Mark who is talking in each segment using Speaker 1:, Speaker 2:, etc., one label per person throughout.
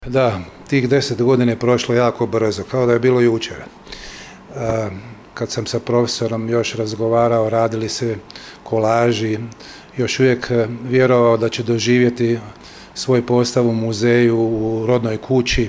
Speaker 1: Da, tih 10 godina je prošlo jako brzo, kao da je bilo jučer. Kad sam sa profesorom još razgovarao, radili se kolaži, još uvijek vjerovao da će doživjeti svoj postav u muzeju, u rodnoj kući.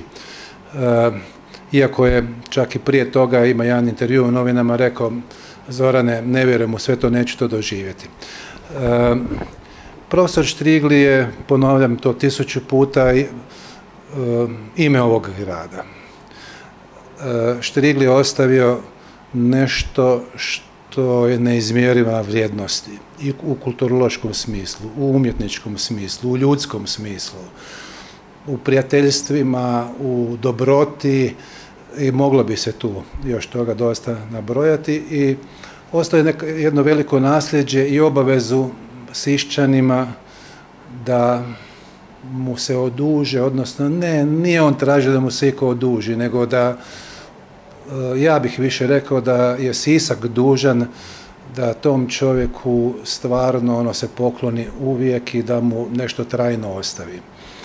Speaker 1: Iako je čak i prije toga, ima jedan intervju u novinama, rekao: Zorane, ne vjerujem u sve to, neću to doživjeti. Profesor Štrigli je, ponavljam to 1000 puta, ime ovog grada. Štrigli je ostavio nešto što je neizmjeriva vrijednosti i u kulturološkom smislu, u umjetničkom smislu, u ljudskom smislu, u prijateljstvima, u dobroti, i moglo bi se tu još toga dosta nabrojati. I ostaje jedno veliko nasljeđe i obavezu Siščanima da mu se oduže, odnosno nije on tražio da mu se iko oduži, nego da, ja bih više rekao da je Sisak dužan da tom čovjeku stvarno se pokloni uvijek i da mu nešto trajno ostavi.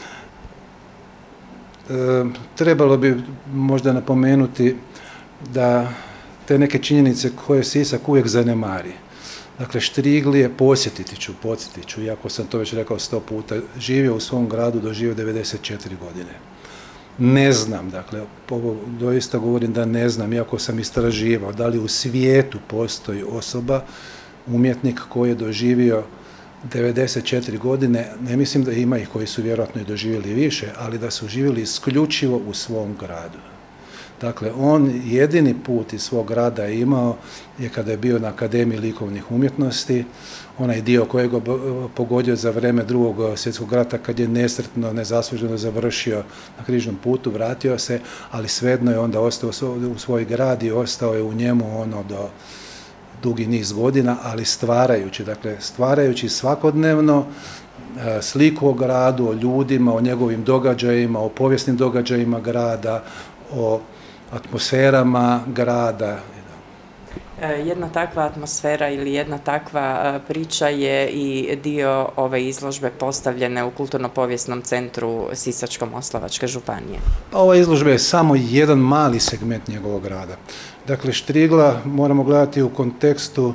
Speaker 1: Trebalo bi možda napomenuti da te neke činjenice koje Sisak uvijek zanemari. Dakle, Štrigli je, podsjetit ću, iako sam to već rekao 100 puta, živio u svom gradu, doživio 94 godine. Ne znam, dakle, doista govorim da ne znam, iako sam istraživao, da li u svijetu postoji osoba, umjetnik koji je doživio 94 godine, ne mislim da ima ih koji su vjerojatno i doživjeli više, ali da su živjeli isključivo u svom gradu. Dakle, on jedini put iz svog grada je imao je kada je bio na Akademiji likovnih umjetnosti, onaj dio kojeg ga pogodio za vrijeme Drugog svjetskog rata, kad je nesretno, nezasluženo završio na križnom putu, vratio se, ali svejedno je onda ostao u svoj grad i ostao je u njemu do dugi niz godina, ali stvarajući svakodnevno sliku o gradu, o ljudima, o njegovim događajima, o povijesnim događajima grada, o atmosferama grada.
Speaker 2: Jedna takva atmosfera ili jedna takva priča je i dio ove izložbe postavljene u Kulturno-povijesnom centru Sisačko-moslavačke županije.
Speaker 1: Ova izložba je samo jedan mali segment njegovog rada. Dakle, Štrigla moramo gledati u kontekstu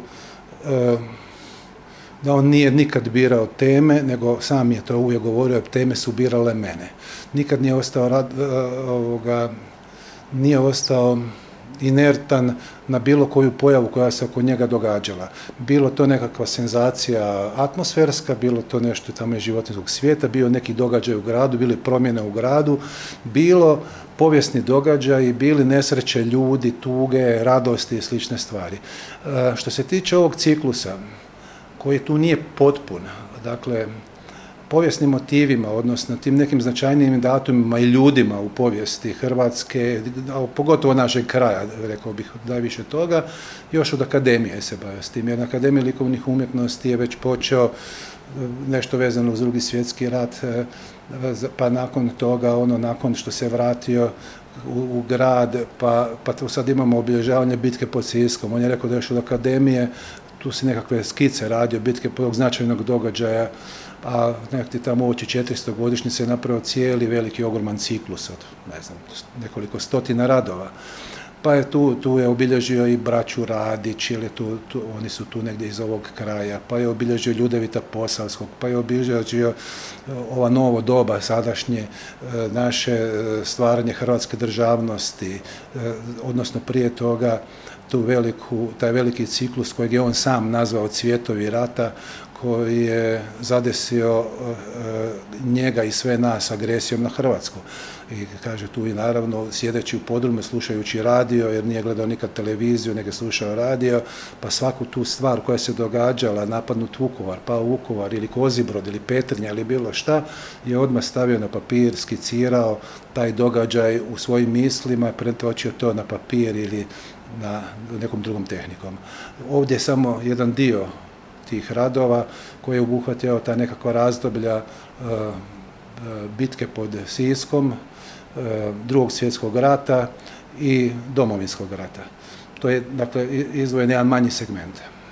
Speaker 1: da on nije nikad birao teme, nego sam je to uvijek govorio, teme su birale mene. Nikad nije ostao inertan na bilo koju pojavu koja se oko njega događala. Bilo to nekakva senzacija atmosferska, bilo to nešto tamo iz životinjskog svijeta, bio neki događaj u gradu, bili promjene u gradu, bilo povijesni događaji, bili nesreće ljudi, tuge, radosti i slične stvari. Što se tiče ovog ciklusa, koji tu nije potpun, dakle, povijesnim motivima, odnosno tim nekim značajnijim datumima i ljudima u povijesti Hrvatske, pogotovo našeg kraja, rekao bih najviše toga, još od Akademije se bavio s tim, jer na Akademiji likovnih umjetnosti je već počeo nešto vezano uz Drugi svjetski rat, pa nakon toga, nakon što se vratio u grad, pa tu sad imamo obilježavanje bitke pod Siskom. On je rekao da još od Akademije, tu si nekakve skice radio, bitke pod značajnog događaja, a nekakvi tamo uoči 400 godišnjice je napravio cijeli veliki ogroman ciklus od, nekoliko stotina radova. Pa je tu je obilježio i braću Radić, ili oni su tu negdje iz ovog kraja, pa je obilježio Ljudevita Posavskog, pa je obilježio ova novo doba sadašnje naše stvaranje hrvatske državnosti, odnosno prije toga taj veliki ciklus kojeg je on sam nazvao Cvjetovi rata, koji je zadesio njega i sve nas agresijom na Hrvatsku. I kaže tu i naravno sjedeći u podrumu, slušajući radio, jer nije gledao nikad televiziju, nego slušao radio, pa svaku tu stvar koja se događala, napadnut Vukovar, pao Vukovar ili Kozibrod ili Petrinja ili bilo šta, je odmah stavio na papir, skicirao taj događaj u svojim mislima, pretočio to na papir ili na nekom drugom tehnikom. Ovdje je samo jedan dio tih radova koji je obuhvatio ta nekakva razdoblja bitke pod Siskom, Drugog svjetskog rata i Domovinskog rata. To je, dakle, izdvojen jedan manji segment.